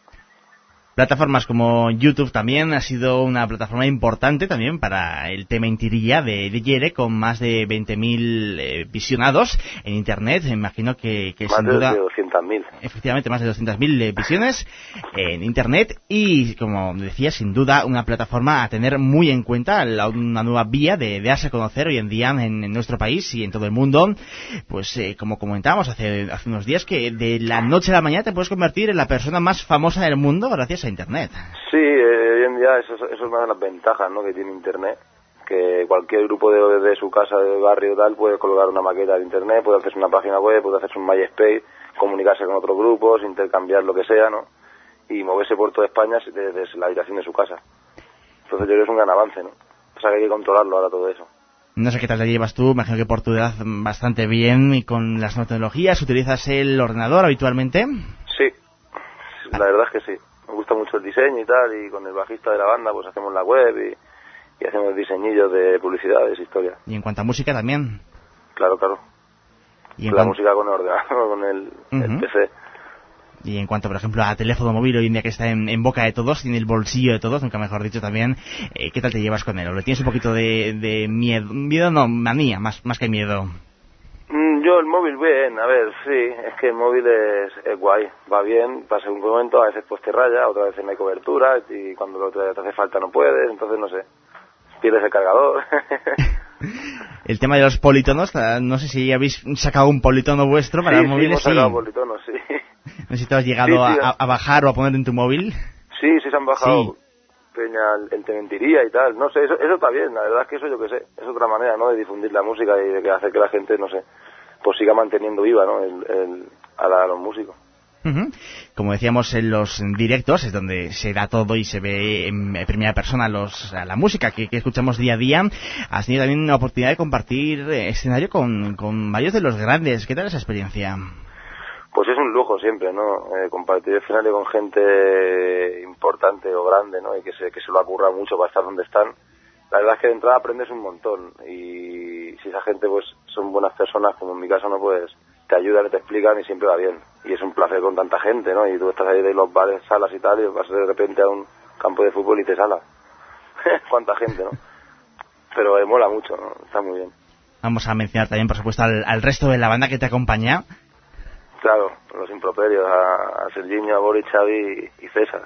Plataformas como YouTube también ha sido una plataforma importante también para el tema Intirilla de Yere, con más de 20.000 visionados en Internet. Me imagino que sin duda... Más de 200.000. Efectivamente, más de 200.000 visiones en Internet y, como decía, sin duda una plataforma a tener muy en cuenta, una nueva vía de darse a conocer hoy en día en nuestro país y en todo el mundo. Pues como comentábamos hace unos días, que de la noche a la mañana te puedes convertir en la persona más famosa del mundo gracias a Internet. Sí, hoy en día eso es una de las ventajas, ¿no? Que tiene Internet, que cualquier grupo de su casa, de barrio tal, puede colgar una maqueta de Internet, puede hacerse una página web, puede hacerse un MySpace, comunicarse con otros grupos, intercambiar lo que sea, ¿no? Y moverse por toda España desde la habitación de su casa. Entonces yo creo que es un gran avance, ¿no? O sea que hay que controlarlo ahora todo eso. No sé qué tal te llevas tú, me imagino que por tu edad bastante bien y con las nuevas tecnologías. ¿Utilizas el ordenador habitualmente? Sí, la verdad es que sí. Me gusta mucho el diseño y tal, y con el bajista de la banda pues hacemos la web y hacemos diseñillos de publicidades, historias. ¿Y en cuanto a música también? Claro. ¿Y la música con el ordenador, con el PC. Y en cuanto, por ejemplo, a teléfono móvil hoy en día que está en boca de todos, en el bolsillo de todos, nunca mejor dicho también, ¿qué tal te llevas con él? ¿O le tienes un poquito de miedo? Miedo no, manía, más que miedo. Yo el móvil bien, a ver, sí, es que el móvil es guay, va bien, pasa un momento, a veces pues te raya, otras veces no hay cobertura y cuando te hace falta no puedes, entonces no sé, pierdes el cargador. El tema de los politonos, no sé si habéis sacado un politono vuestro para el móvil. Sí, hemos sacado politonos, sí. No sé si te has llegado a bajar o a poner en tu móvil. Sí, se han bajado. Sí. Peña, el te mentiría y tal, no sé, eso está bien, la verdad es que eso yo que sé, es otra manera, ¿no?, de difundir la música y de hacer que la gente, no sé, pues siga manteniendo viva, ¿no?, a los músicos. Como decíamos, en los directos es donde se da todo y se ve en primera persona la música que escuchamos día a día. Has tenido también una oportunidad de compartir escenario con varios de los grandes. ¿Qué tal esa experiencia? Pues es un lujo siempre, ¿no? Compartir escenario con gente importante o grande, ¿no? Y que se lo ocurra mucho para estar donde están. La verdad es que de entrada aprendes un montón, y si esa gente pues son buenas personas, como en mi caso, no, pues te ayudan y te explican y siempre va bien. Y es un placer con tanta gente, ¿no? Y tú estás ahí de los bares, salas y tal, y vas de repente a un campo de fútbol y te sala. Cuánta gente, ¿no? Pero mola mucho, ¿no? Está muy bien. Vamos a mencionar también, por supuesto, al resto de la banda que te acompaña. Claro, los improperios, a Serginho, a Boris, Xavi y César.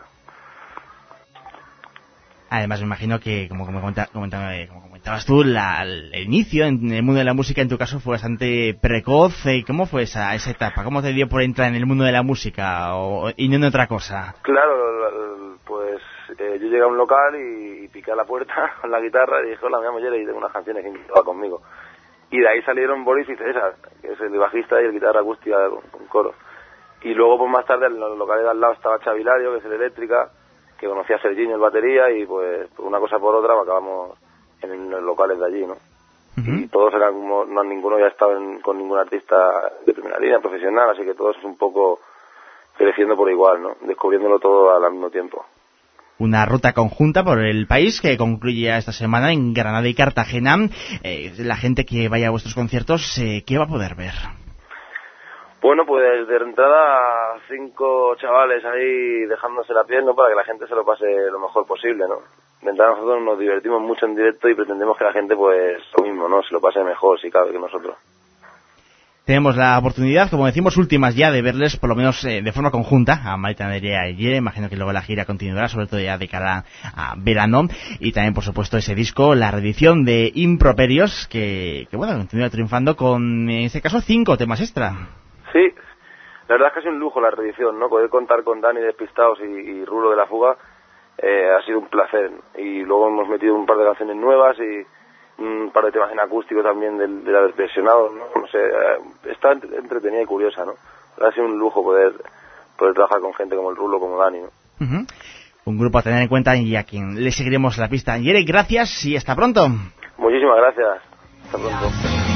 Además, me imagino que, como comentabas tú, el inicio en el mundo de la música, en tu caso, fue bastante precoz. ¿Cómo fue esa etapa? ¿Cómo te dio por entrar en el mundo de la música y no en otra cosa? Claro, pues yo llegué a un local y piqué a la puerta con la guitarra y dije: hola, me llamo Yere y tengo unas canciones que invitaba conmigo. Y de ahí salieron Boris y César, que es el bajista y el guitarra acústica con coro. Y luego, pues más tarde, en los locales de al lado estaba Xavi Lario, que es el eléctrica, que conocía a Serginho, el batería, y pues por una cosa por otra acabamos en los locales de allí, ¿no? Y todos eran como, no, ninguno ya estaba con ningún artista de primera línea profesional, así que todos es un poco creciendo por igual, ¿no? Descubriéndolo todo al mismo tiempo. Una ruta conjunta por el país que concluye esta semana en Granada y Cartagena. La gente que vaya a vuestros conciertos, ¿qué va a poder ver? Bueno, pues de entrada 5 chavales ahí dejándose la piel, ¿no? Para que la gente se lo pase lo mejor posible, ¿no? De entrada nosotros nos divertimos mucho en directo y pretendemos que la gente, pues, lo mismo, ¿no? Se lo pase mejor, si cabe, que nosotros. Tenemos la oportunidad, como decimos, últimas ya, de verles, por lo menos de forma conjunta, a Marita Nerea y Yere. Imagino que luego la gira continuará, sobre todo ya de cara a verano. Y también, por supuesto, ese disco, la reedición de Improperios, que bueno, continúa triunfando con, en este caso, 5 temas extra. Sí, la verdad es que ha sido un lujo la reedición, ¿no? Poder contar con Dani Despistados y Rulo de la Fuga ha sido un placer. Y luego hemos metido un par de canciones nuevas y un par de temas en acústico también de la versionado, no sé, está entretenida y curiosa, ¿no? Ha sido un lujo poder trabajar con gente como el Rulo, como Dani, ¿no? Un grupo a tener en cuenta y a quien le seguiremos la pista. Yere, gracias y hasta pronto. Muchísimas gracias. Hasta pronto.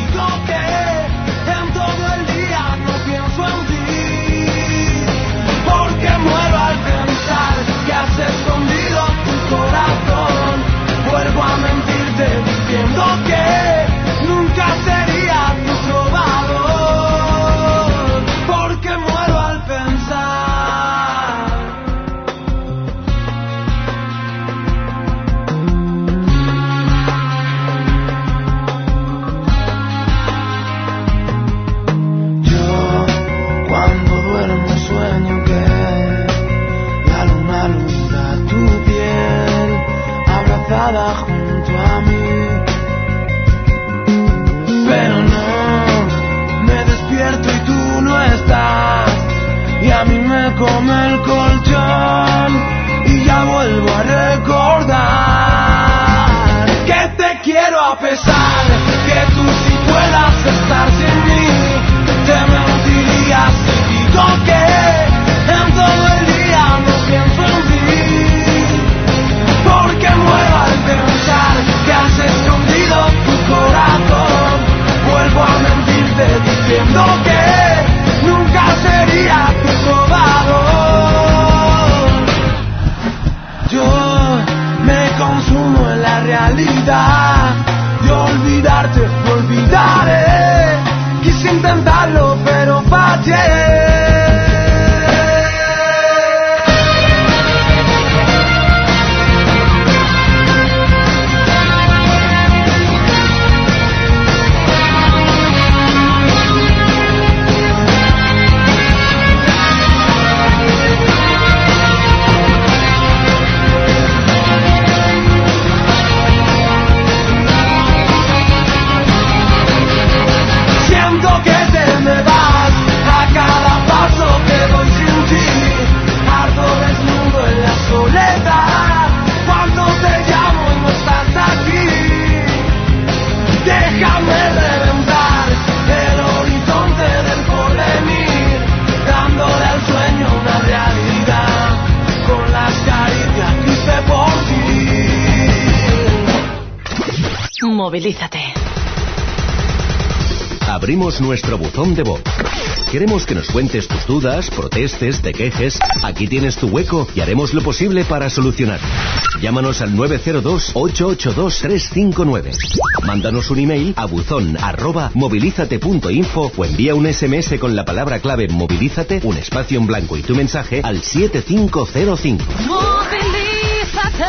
Porque muero al pensar que has escondido tu corazón. Vuelvo a mentirte diciendo que nunca sería tu trovador. Porque muero al pensar. Yo cuando duermo sueño que la luna alumbra tu piel abrazada junto a mí, pero no, me despierto y tú no estás, y a mí me come el colchón, y ya vuelvo a recordar que te quiero a pesar, que tú sí puedas estar sin mí, te mentiría si digo que en todo el día no pienso en ti, porque muero al pensar que has escondido tu corazón. Vuelvo a mentirte diciendo que nunca sería tu trovador. Yo me consumo en la realidad, de olvidarte olvidaré. Quise intentarlo pero fallé. Movilízate. Abrimos nuestro buzón de voz. Queremos que nos cuentes tus dudas, protestes, te quejes. Aquí tienes tu hueco y haremos lo posible para solucionar. Llámanos al 902-882-359. Mándanos un email a buzón@movilízate.info o envía un SMS con la palabra clave Movilízate, un espacio en blanco y tu mensaje al 7505. Movilízate.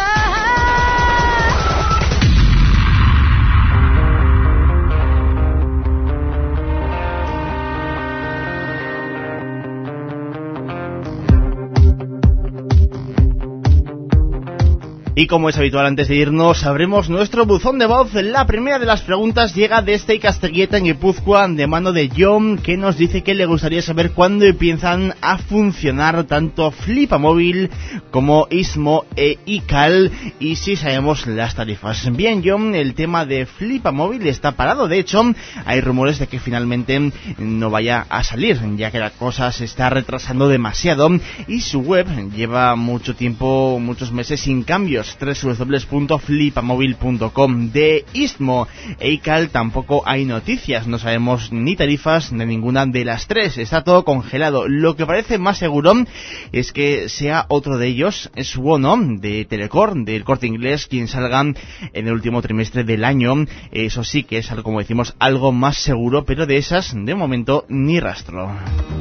Y como es habitual, antes de irnos, abrimos nuestro buzón de voz. La primera de las preguntas llega desde Castelleta, en Guipúzcoa, de mano de John, que nos dice que le gustaría saber cuándo empiezan a funcionar tanto Flipamóvil como Istmo e iCal, y si sabemos las tarifas. Bien, John, el tema de Flipamóvil está parado. De hecho, hay rumores de que finalmente no vaya a salir, ya que la cosa se está retrasando demasiado y su web lleva mucho tiempo, muchos meses sin cambios. www.flipamóvil.com. De Istmo e iCal tampoco hay noticias, no sabemos ni tarifas de ninguna de las tres, está todo congelado. Lo que parece más seguro es que sea otro de ellos, es Suono, de Telecor, del Corte Inglés, quien salga en el último trimestre del año. Eso sí que es algo, como decimos, algo más seguro, pero de esas, de momento, ni rastro.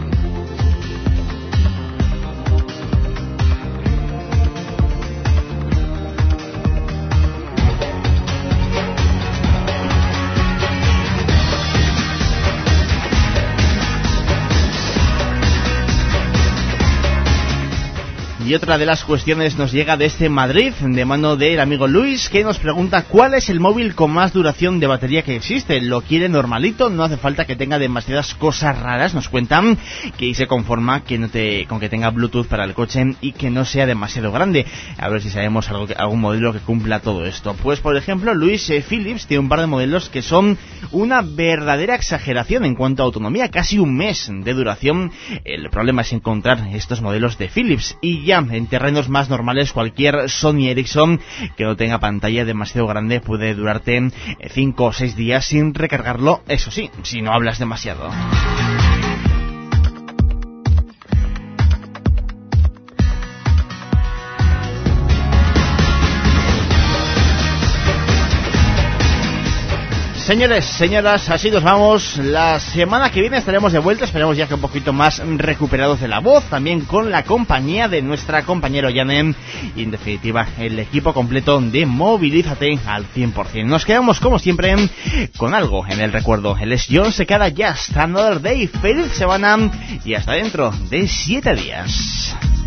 Y otra de las cuestiones nos llega desde Madrid, de mano del amigo Luis, que nos pregunta cuál es el móvil con más duración de batería que existe. Lo quiere normalito, no hace falta que tenga demasiadas cosas raras. Nos cuentan que se conforma con que tenga Bluetooth para el coche y que no sea demasiado grande. A ver si sabemos algún modelo que cumpla todo esto. Pues por ejemplo, Luis, Philips tiene un par de modelos que son una verdadera exageración en cuanto a autonomía, casi un mes de duración. El problema es encontrar estos modelos de Philips, y ya en terrenos más normales cualquier Sony Ericsson que no tenga pantalla demasiado grande puede durarte 5 o 6 días sin recargarlo, eso sí, si no hablas demasiado. Señores, señoras, así nos vamos. La semana que viene estaremos de vuelta, esperemos ya que un poquito más recuperados de la voz, también con la compañía de nuestra compañera Janem y en definitiva el equipo completo de Movilízate al 100%. Nos quedamos como siempre con algo en el recuerdo. El es John Secada, Just Another Day. Feliz semana y hasta dentro de 7 días.